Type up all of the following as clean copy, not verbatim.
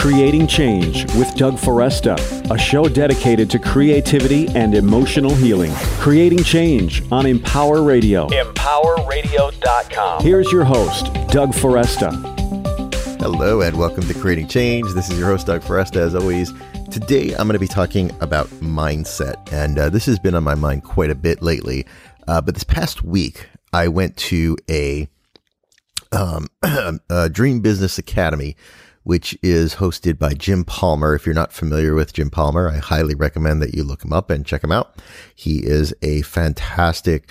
Creating Change with Doug Foresta, a show dedicated to creativity and emotional healing. Creating Change on Empower Radio. EmpowerRadio.com. Here's your host, Doug Foresta. Hello and welcome to Creating Change. This is your host, Doug Foresta, as always. Today, I'm going to be talking about mindset, and this has been on my mind quite a bit lately. But this past week, I went to a Dream Business Academy, which is hosted by Jim Palmer. If you're not familiar with Jim Palmer, I highly recommend that you look him up and check him out. He is a fantastic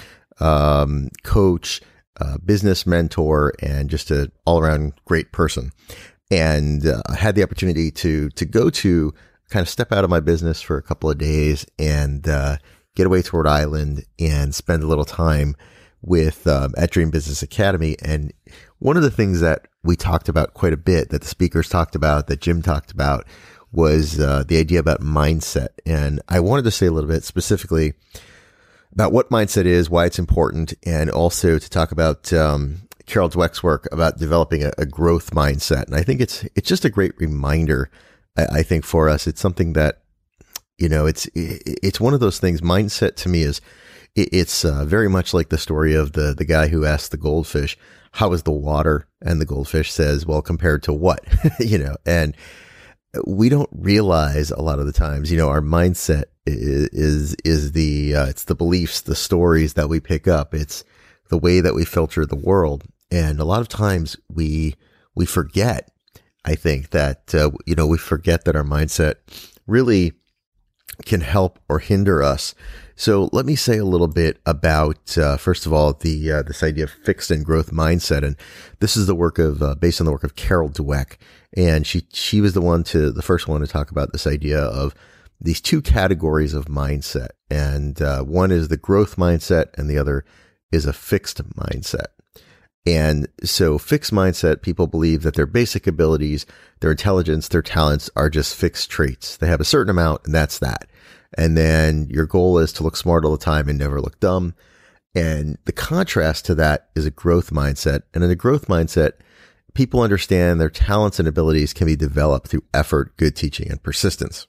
coach, business mentor, and just an all-around great person. And I had the opportunity to go to kind of step out of my business for a couple of days and get away to Rhode Island and spend a little time with at Dream Business Academy. And one of the things that we talked about quite a bit, that the speakers talked about, that Jim talked about, was the idea about mindset. And I wanted to say a little bit specifically about what mindset is, why it's important, and also to talk about Carol Dweck's work about developing a growth mindset. And I think it's just a great reminder, I think, for us. It's something that, you know, it's one of those things. Mindset to me is, it's very much like the story of the guy who asked the goldfish, how is the water? And the goldfish says, well, compared to what? You know, and we don't realize a lot of the times, you know, our mindset is it's the beliefs, the stories that we pick up. It's the way that we filter the world. And a lot of times we forget, I think, that, you know, we forget that our mindset really can help or hinder us. So let me say a little bit about, first of all, this idea of fixed and growth mindset. And this is the work of, based on the work of Carol Dweck. And she was the first one to talk about this idea of these two categories of mindset. And, one is the growth mindset and the other is a fixed mindset. And so fixed mindset, people believe that their basic abilities, their intelligence, their talents are just fixed traits. They have a certain amount and that's that. And then your goal is to look smart all the time and never look dumb. And the contrast to that is a growth mindset. And in a growth mindset, people understand their talents and abilities can be developed through effort, good teaching, and persistence.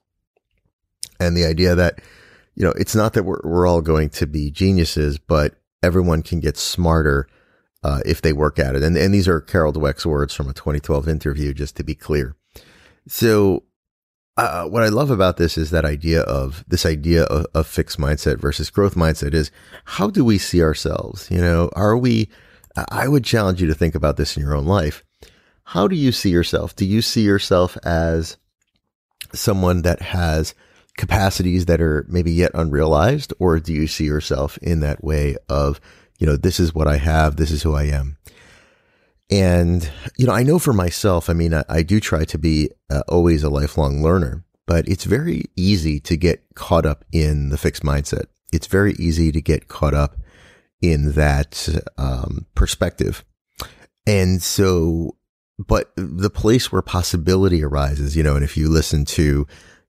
And the idea that, you know, it's not that we're all going to be geniuses, but everyone can get smarter if they work at it. And these are Carol Dweck's words from a 2012 interview, just to be clear. So what I love about this is that idea of fixed mindset versus growth mindset is, how do we see ourselves? You know, I would challenge you to think about this in your own life. How do you see yourself? Do you see yourself as someone that has capacities that are maybe yet unrealized? Or do you see yourself in that way of, you know, this is what I have, this is who I am? And, you know, I know for myself, I mean, I do try to be always a lifelong learner, but it's very easy to get caught up in the fixed mindset. It's very easy to get caught up in that perspective. And so, but the place where possibility arises, you know, and if you've listened to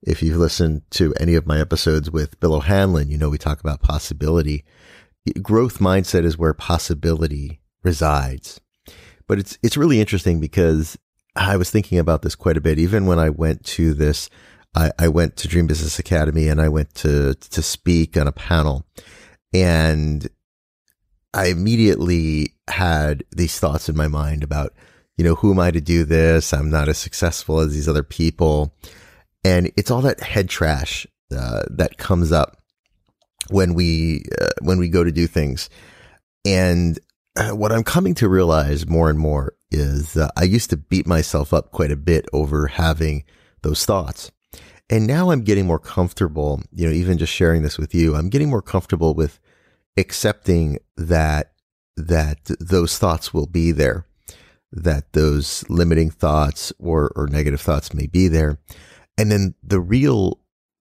any of my episodes with Bill O'Hanlon, you know, we talk about possibility. Growth mindset is where possibility resides. But it's really interesting because I was thinking about this quite a bit. Even when I went to this, I went to Dream Business Academy and I went to speak on a panel, and I immediately had these thoughts in my mind about, you know, who am I to do this? I'm not as successful as these other people. And it's all that head trash that comes up when we go to do things. And what I'm coming to realize more and more is I used to beat myself up quite a bit over having those thoughts. And now I'm getting more comfortable, you know, even just sharing this with you, I'm getting more comfortable with accepting that those thoughts will be there, that those limiting thoughts or negative thoughts may be there. And then the real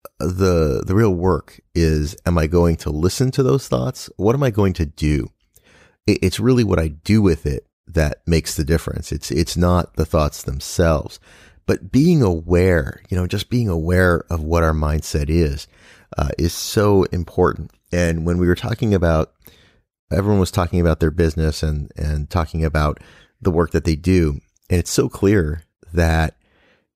work is, am I going to listen to those thoughts? What am I going to do? It's really what I do with it that makes the difference. It's not the thoughts themselves, but being aware, you know, just being aware of what our mindset is so important. And when we were talking about, everyone was talking about their business and talking about the work that they do. And it's so clear that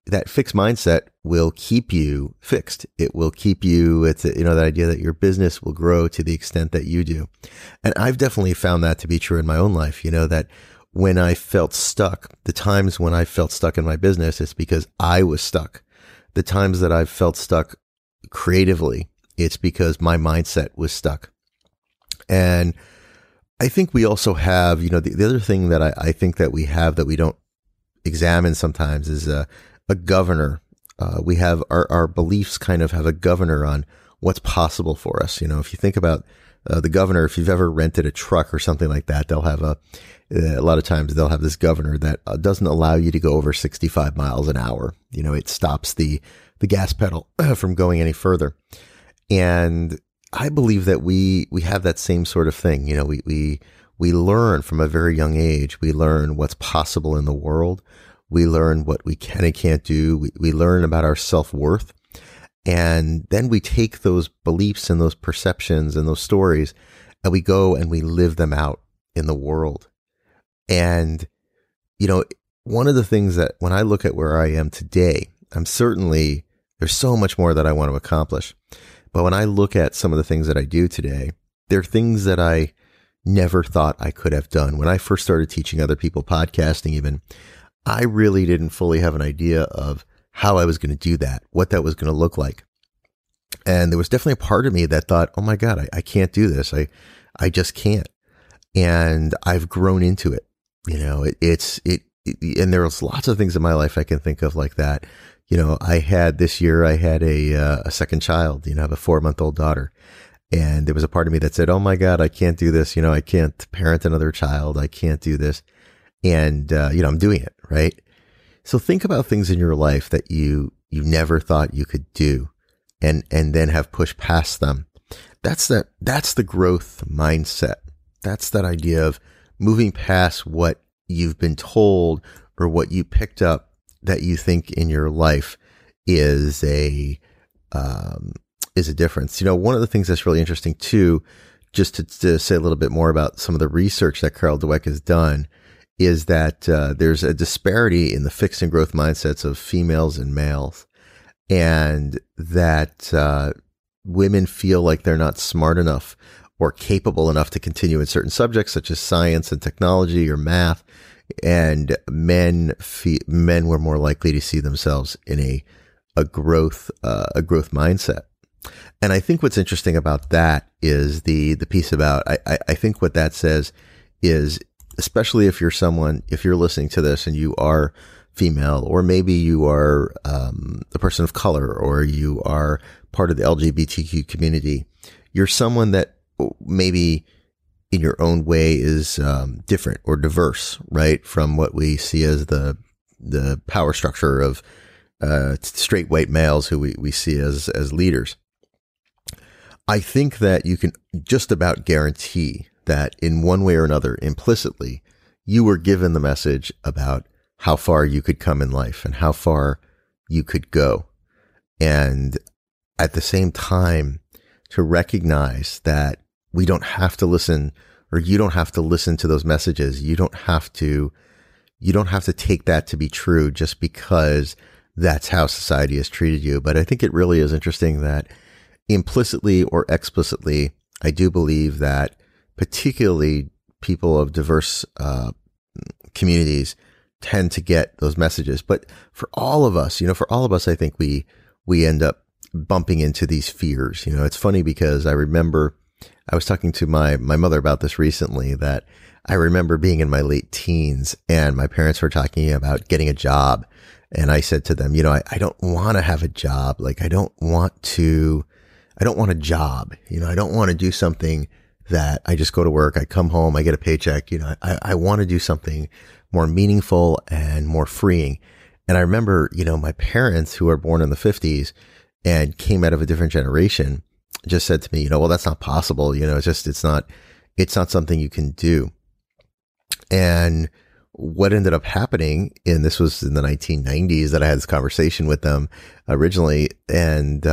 that fixed mindset will keep you fixed. It will keep you, that idea that your business will grow to the extent that you do. And I've definitely found that to be true in my own life, that when I felt stuck, the times when I felt stuck in my business, it's because I was stuck. The times that I've felt stuck creatively, it's because my mindset was stuck. And I think we also have, the other thing that I think that we have that we don't examine sometimes is a governor. We have our beliefs kind of have a governor on what's possible for us. If you think about the governor, if you've ever rented a truck or something like that, they'll have a lot of times they'll have this governor that doesn't allow you to go over 65 miles an hour. It stops the gas pedal from going any further. And I believe that we have that same sort of thing. We learn from a very young age. We learn what's possible in the world. We learn what we can and can't do. We learn about our self-worth. And then we take those beliefs and those perceptions and those stories and we go and we live them out in the world. And, one of the things that when I look at where I am today, there's so much more that I want to accomplish. But when I look at some of the things that I do today, they're things that I never thought I could have done. When I first started teaching other people podcasting even, I really didn't fully have an idea of how I was going to do that, what that was going to look like. And there was definitely a part of me that thought, oh my God, I can't do this. I just can't. And I've grown into it. And there's lots of things in my life I can think of like that. This year I had a second child, I have a 4-month-old daughter. And there was a part of me that said, oh my God, I can't do this. I can't parent another child. I can't do this. And, I'm doing it, right? So think about things in your life that you never thought you could do and then have pushed past them. That's the growth mindset. That's that idea of moving past what you've been told or what you picked up that you think in your life is a difference. One of the things that's really interesting too, just to say a little bit more about some of the research that Carol Dweck has done, is that there's a disparity in the fixed and growth mindsets of females and males, and that women feel like they're not smart enough or capable enough to continue in certain subjects such as science and technology or math, and men were more likely to see themselves in a growth mindset. And I think what's interesting about that is the piece about, I think what that says is, especially if you're listening to this and you are female, or maybe you are a person of color, or you are part of the LGBTQ community, you're someone that maybe in your own way is different or diverse, right, from what we see as the power structure of straight white males who we see as leaders. I think that you can just about guarantee that in one way or another, implicitly, you were given the message about how far you could come in life and how far you could go. And at the same time, to recognize that we don't have to listen, or you don't have to listen to those messages. You don't have to take that to be true just because that's how society has treated you. But I think it really is interesting that implicitly or explicitly, I do believe that particularly people of diverse communities tend to get those messages. But for all of us, I think we end up bumping into these fears. It's funny because I remember I was talking to my mother about this recently, that I remember being in my late teens and my parents were talking about getting a job. And I said to them, I don't want to have a job. Like, I don't want a job. I don't want to do something that I just go to work, I come home, I get a paycheck. I want to do something more meaningful and more freeing. And I remember, my parents, who are born in the 50s and came out of a different generation, just said to me, well, that's not possible. It's not something you can do. And what ended up happening, and this was in the 1990s that I had this conversation with them originally, and,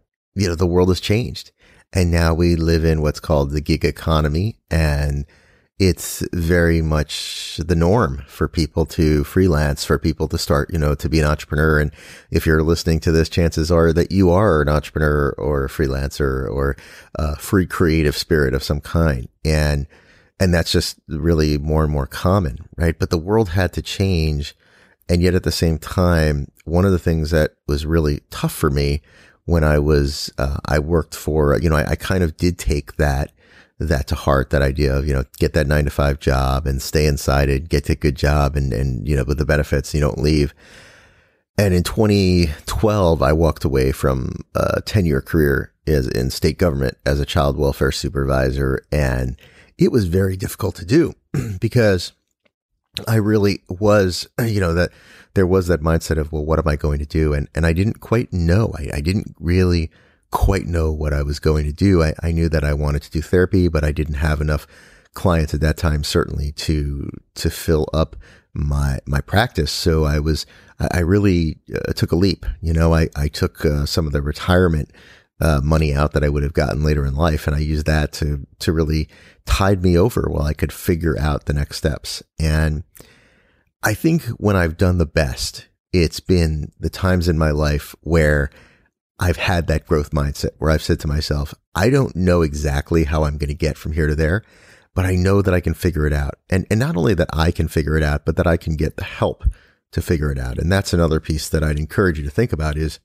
the world has changed. And now we live in what's called the gig economy. And, it's very much the norm for people to freelance, for people to start, to be an entrepreneur. And if you're listening to this, chances are that you are an entrepreneur or a freelancer or a free creative spirit of some kind. And that's just really more and more common, right? But the world had to change. And yet at the same time, one of the things that was really tough for me when I worked for, I kind of did take that to heart, that idea of, get that 9-to-5 job and stay inside it, get a good job and, with the benefits, you don't leave. And in 2012, I walked away from a 10-year career in state government as a child welfare supervisor. And it was very difficult to do because I really was, that there was that mindset of, well, what am I going to do? And I didn't quite know. I didn't really quite know what I was going to do. I knew that I wanted to do therapy, but I didn't have enough clients at that time, certainly to fill up my practice. So I really took a leap. I took some of the retirement money out that I would have gotten later in life, and I used that to really tide me over while I could figure out the next steps. And I think when I've done the best, it's been the times in my life where I've had that growth mindset, where I've said to myself, I don't know exactly how I'm going to get from here to there, but I know that I can figure it out. And not only that I can figure it out, but that I can get the help to figure it out. And that's another piece that I'd encourage you to think about is,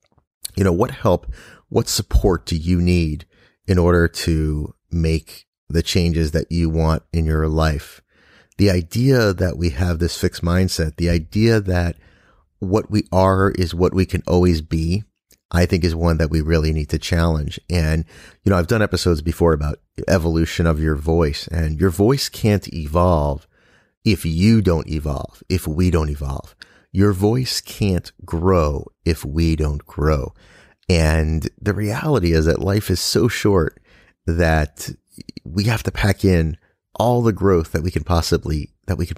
what help, what support do you need in order to make the changes that you want in your life? The idea that we have this fixed mindset, the idea that what we are is what we can always be, I think is one that we really need to challenge. And, I've done episodes before about evolution of your voice, and your voice can't evolve if you don't evolve, if we don't evolve. Your voice can't grow if we don't grow. And the reality is that life is so short that we have to pack in all the growth that we can possibly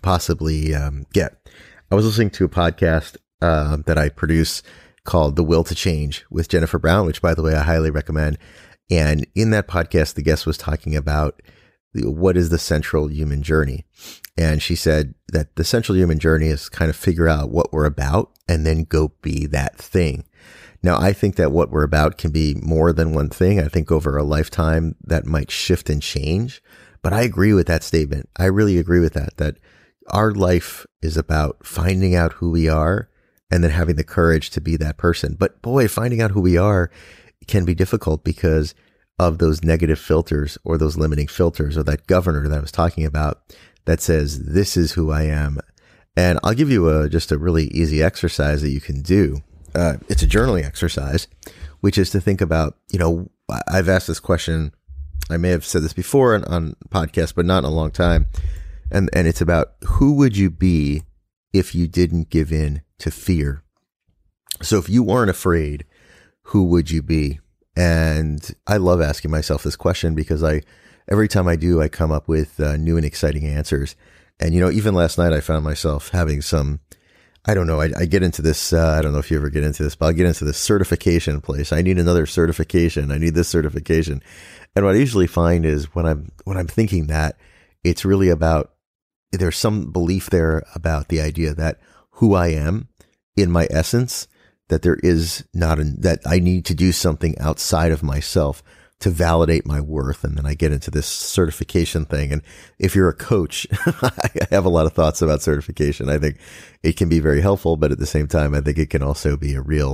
get. I was listening to a podcast that I produce called The Will to Change with Jennifer Brown, which, by the way, I highly recommend. And in that podcast, the guest was talking about what is the central human journey. And she said that the central human journey is kind of figure out what we're about and then go be that thing. Now, I think that what we're about can be more than one thing. I think over a lifetime that might shift and change. But I agree with that statement. I really agree with that our life is about finding out who we are and then having the courage to be that person. But boy, finding out who we are can be difficult because of those negative filters or those limiting filters or that governor that I was talking about that says, this is who I am. And I'll give you just a really easy exercise that you can do. It's a journaling exercise, which is to think about, I've asked this question. I may have said this before on podcasts, but not in a long time. And it's about who would you be if you didn't give in to fear? So if you weren't afraid, who would you be? And I love asking myself this question because every time I do, I come up with new and exciting answers. And, even last night I found myself having some, I don't know, I get into this, I don't know if you ever get into this, but I'll get into this certification place. I need another certification. I need this certification. And what I usually find is when I'm thinking that, it's really about, there's some belief there about the idea that who I am in my essence, that there is that I need to do something outside of myself to validate my worth. And then I get into this certification thing. And if you're a coach, I have a lot of thoughts about certification. I think it can be very helpful, but at the same time, I think it can also be a real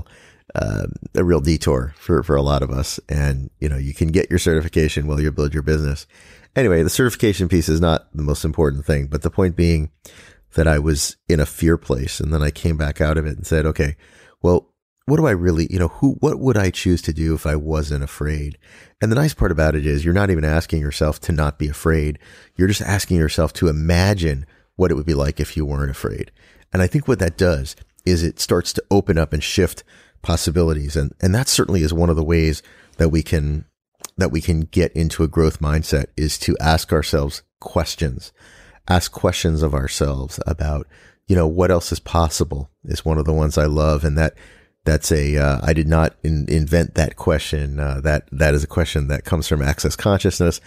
detour for a lot of us. And, you can get your certification while you build your business. Anyway, the certification piece is not the most important thing, but the point being that I was in a fear place and then I came back out of it and said, okay, well, what do I really, what would I choose to do if I wasn't afraid? And the nice part about it is you're not even asking yourself to not be afraid. You're just asking yourself to imagine what it would be like if you weren't afraid. And I think what that does is it starts to open up and shift possibilities. And that certainly is one of the ways that we can get into a growth mindset is to ask ourselves questions, ask questions of ourselves about, what else is possible is one of the ones I love. And that's I did not invent that question. That is a question that comes from Access Consciousness.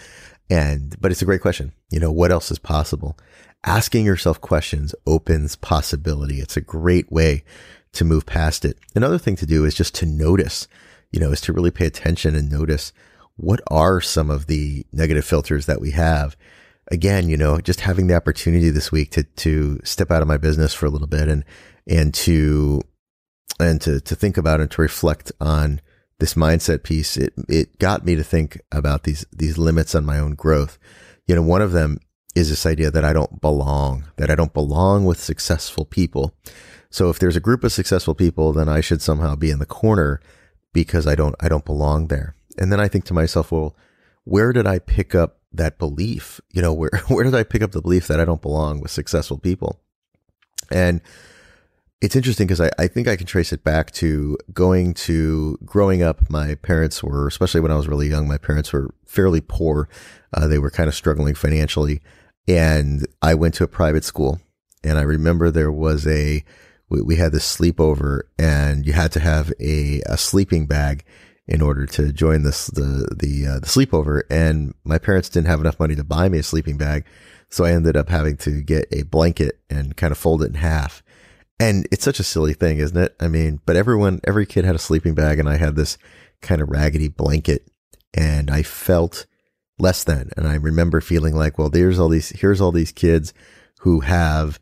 But it's a great question. What else is possible? Asking yourself questions opens possibility. It's a great way to move past it. Another thing to do is just to notice, is to really pay attention and notice what are some of the negative filters that we have. Again, just having the opportunity this week to step out of my business for a little bit and to think about and to reflect on this mindset piece, it got me to think about these limits on my own growth. One of them is this idea that I don't belong with successful people. So if there's a group of successful people, then I should somehow be in the corner because I don't belong there. And then I think to myself, well, where did I pick up that belief? Where did I pick up the belief that I don't belong with successful people? And it's interesting because I think I can trace it back to growing up. My parents were, especially when I was really young, my parents were fairly poor. They were kind of struggling financially. And I went to a private school. And I remember there was we had this sleepover, and you had to have a sleeping bag in order to join the sleepover. And my parents didn't have enough money to buy me a sleeping bag. So I ended up having to get a blanket and kind of fold it in half. And it's such a silly thing, isn't it? I mean, but every kid had a sleeping bag, and I had this kind of raggedy blanket, and I felt less than. And I remember feeling like, well, here's all these kids who have,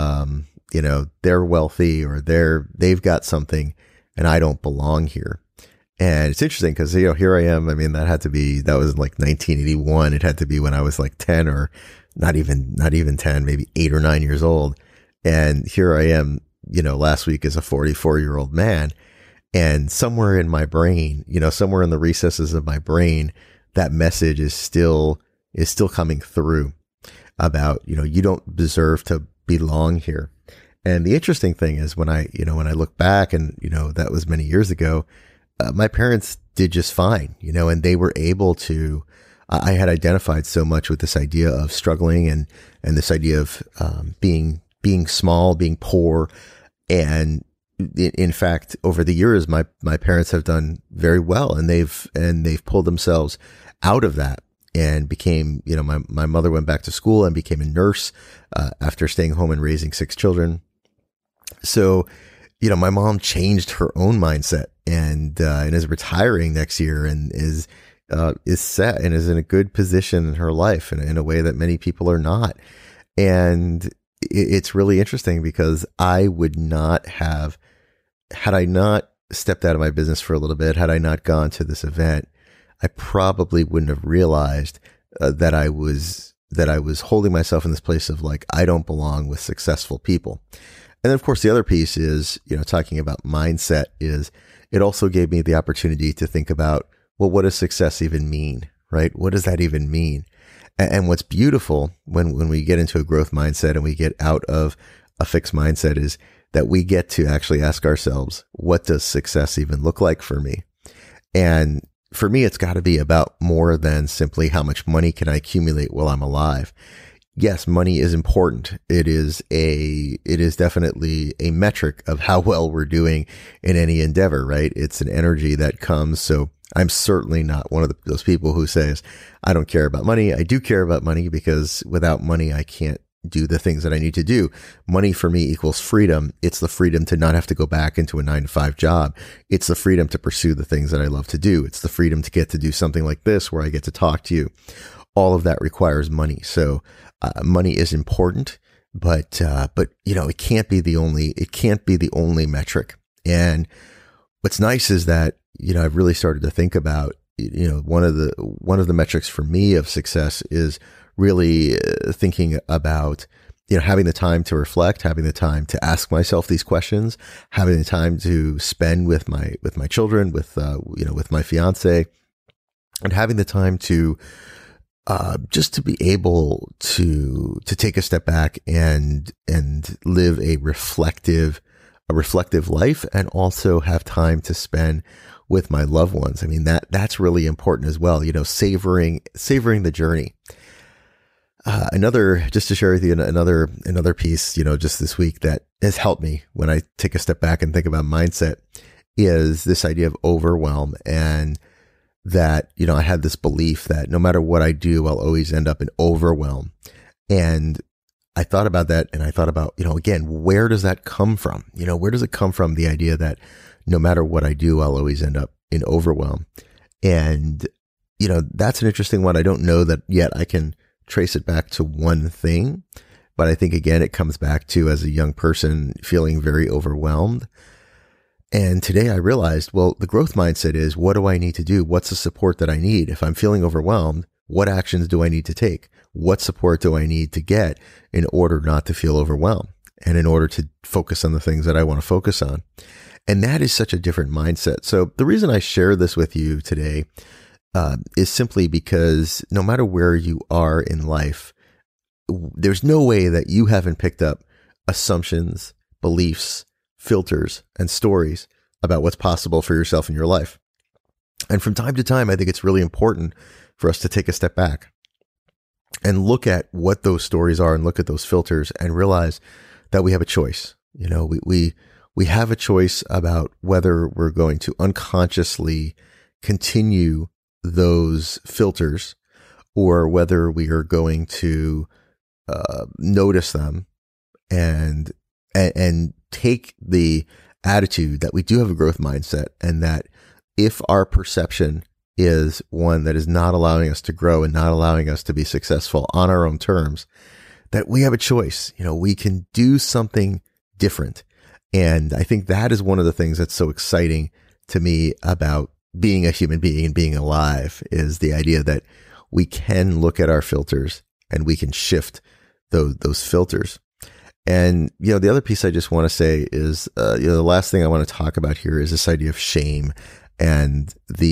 they're wealthy or they've got something, and I don't belong here. And it's interesting because, here I am. I mean, that was like 1981. It had to be when I was like 10 or not even 10, maybe 8 or 9 years old. And here I am, last week as a 44-year-old man, and somewhere in my brain, somewhere in the recesses of my brain, that message is still coming through about, you don't deserve to belong here. And the interesting thing is when I look back and, that was many years ago, my parents did just fine, and they were able to, I had identified so much with this idea of struggling and this idea of, being small, being poor. And in fact, over the years, my parents have done very well, and they've pulled themselves out of that and became, my mother went back to school and became a nurse, after staying home and raising 6 children. So, my mom changed her own mindset and is retiring next year and is set and is in a good position in her life in a way that many people are not. And it's really interesting because I would not have, had I not stepped out of my business for a little bit, had I not gone to this event, I probably wouldn't have realized that I was holding myself in this place of like, I don't belong with successful people. And then of course the other piece is, talking about mindset, is it also gave me the opportunity to think about, well, what does success even mean, right? What does that even mean? And what's beautiful when we get into a growth mindset and we get out of a fixed mindset is that we get to actually ask ourselves, what does success even look like for me? And for me, it's got to be about more than simply how much money can I accumulate while I'm alive. Yes, money is important. It is definitely a metric of how well we're doing in any endeavor, right? It's an energy that comes. So I'm certainly not one of those people who says, I don't care about money. I do care about money because without money, I can't do the things that I need to do. Money for me equals freedom. It's the freedom to not have to go back into a 9-to-5 job. It's the freedom to pursue the things that I love to do. It's the freedom to get to do something like this where I get to talk to you. All of that requires money. So money is important, but it can't be the only metric. And what's nice is that, I've really started to think about, one of the metrics for me of success is really thinking about, having the time to reflect, having the time to ask myself these questions, having the time to spend with my children, with my fiance, and having the time to, just to be able to take a step back and live a reflective life, and also have time to spend with my loved ones. I mean, that's really important as well, savoring the journey. Just to share with you another piece, just this week that has helped me when I take a step back and think about mindset is this idea of overwhelm. And that, I had this belief that no matter what I do, I'll always end up in overwhelm. And I thought about that, and I thought about, again, where does that come from? Where does it come from? The idea that no matter what I do, I'll always end up in overwhelm. And, that's an interesting one. I don't know that yet I can trace it back to one thing, but I think, again, it comes back to, as a young person, feeling very overwhelmed. And today I realized, well, the growth mindset is, what do I need to do? What's the support that I need? If I'm feeling overwhelmed, what actions do I need to take? What support do I need to get in order not to feel overwhelmed and in order to focus on the things that I want to focus on? And that is such a different mindset. So the reason I share this with you today is simply because no matter where you are in life, there's no way that you haven't picked up assumptions, beliefs, filters, and stories about what's possible for yourself in your life. And from time to time, I think it's really important for us to take a step back and look at what those stories are and look at those filters and realize that we have a choice. We have a choice about whether we're going to unconsciously continue those filters or whether we are going to notice them and take the attitude that we do have a growth mindset, and that if our perception is one that is not allowing us to grow and not allowing us to be successful on our own terms, that we have a choice. We can do something different. And I think that is one of the things that's so exciting to me about being a human being and being alive, is the idea that we can look at our filters and we can shift those filters. And, the other piece I just want to say is, the last thing I want to talk about here is this idea of shame and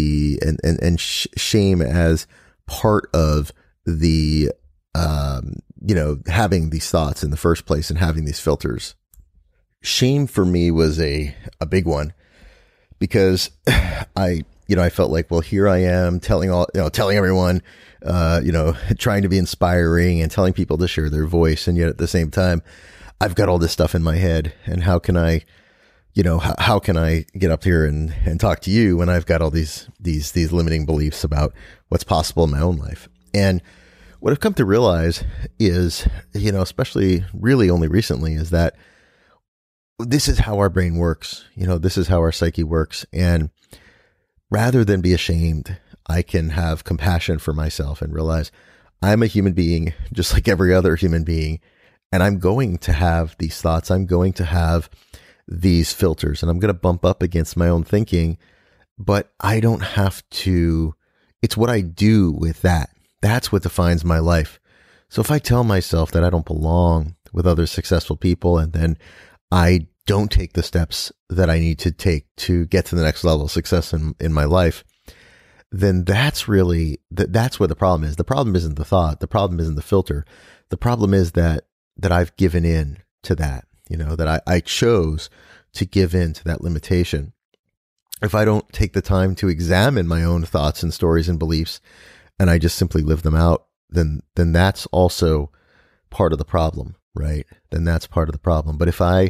shame as part of the, having these thoughts in the first place and having these filters. Shame for me was a big one, because I felt like, well, here I am telling everyone, trying to be inspiring and telling people to share their voice. And yet at the same time, I've got all this stuff in my head, and how can I get up here and talk to you when I've got all these limiting beliefs about what's possible in my own life? And what I've come to realize is, especially really only recently, is that this is how our brain works. This is how our psyche works. And rather than be ashamed, I can have compassion for myself and realize I'm a human being just like every other human being. And I'm going to have these thoughts. I'm going to have these filters, and I'm going to bump up against my own thinking, but I don't have to. It's what I do with that. That's what defines my life. So if I tell myself that I don't belong with other successful people, and then I don't take the steps that I need to take to get to the next level of success in my life, then that's really, that's where the problem is. The problem isn't the thought. The problem isn't the filter. The problem is that I've given in to that, that I chose to give in to that limitation. If I don't take the time to examine my own thoughts and stories and beliefs, and I just simply live them out, then that's also part of the problem, right? Then that's part of the problem. But if I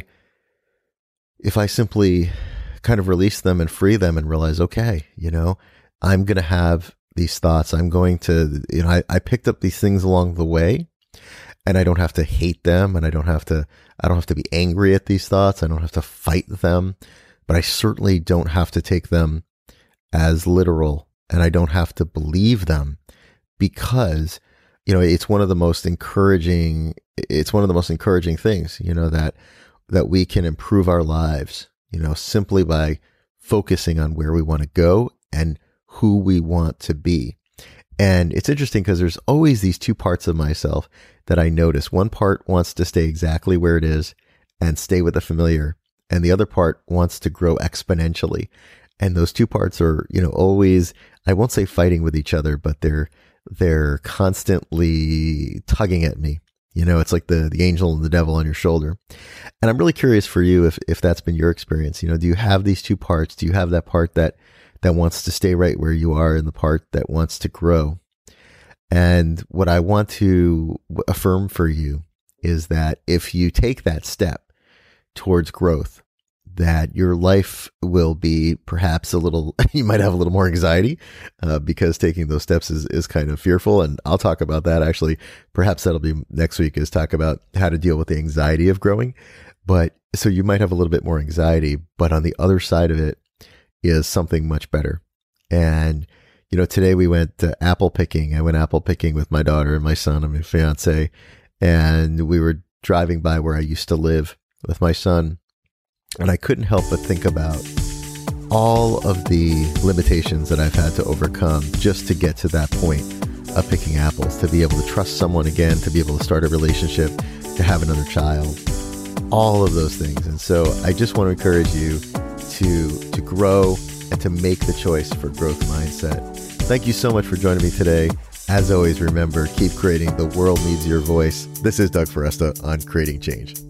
simply kind of release them and free them and realize, okay, I'm going to have these thoughts. I'm going to, I picked up these things along the way, and I don't have to hate them, and I don't have to be angry at these thoughts. I don't have to fight them, but I certainly don't have to take them as literal, and I don't have to believe them, because, it's one of the most encouraging things, that we can improve our lives, simply by focusing on where we want to go and who we want to be. And it's interesting because there's always these two parts of myself that I notice. One part wants to stay exactly where it is and stay with the familiar, and the other part wants to grow exponentially. And those two parts are, always, I won't say fighting with each other, but they're constantly tugging at me. It's like the angel and the devil on your shoulder. And I'm really curious for you if that's been your experience. Do you have these two parts? Do you have that part that wants to stay right where you are and the part that wants to grow? And what I want to affirm for you is that if you take that step towards growth, that your life will be perhaps you might have a little more anxiety, because taking those steps is kind of fearful. And I'll talk about that actually. Perhaps that'll be next week, is talk about how to deal with the anxiety of growing. But so you might have a little bit more anxiety, but on the other side of it is something much better. And, today we went apple picking. I went apple picking with my daughter and my son and my fiance, and we were driving by where I used to live with my son. And I couldn't help but think about all of the limitations that I've had to overcome just to get to that point of picking apples, to be able to trust someone again, to be able to start a relationship, to have another child, all of those things. And so I just want to encourage you to grow and to make the choice for growth mindset. Thank you so much for joining me today. As always, remember, keep creating. The world needs your voice. This is Doug Foresta on Creating Change.